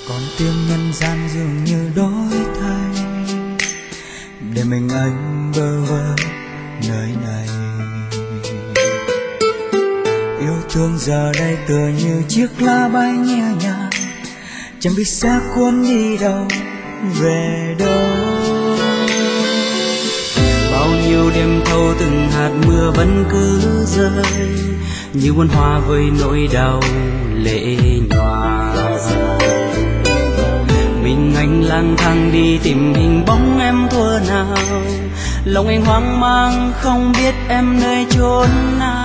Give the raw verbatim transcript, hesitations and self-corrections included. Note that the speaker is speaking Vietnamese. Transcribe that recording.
còn tiếng nhân gian dường như đổi thay, để mình anh bơ vơ nơi này. Yêu thương giờ đây tựa như chiếc lá bay nhẹ nhàng, chẳng biết sẽ cuốn đi đâu về đâu. Bao nhiêu đêm thâu từng hạt mưa vẫn cứ rơi, như muôn hoa với nỗi đau lệ nhòa. Mình anh lang thang đi tìm hình bóng em thuở nào, lòng anh hoang mang không biết em nơi chốn nào.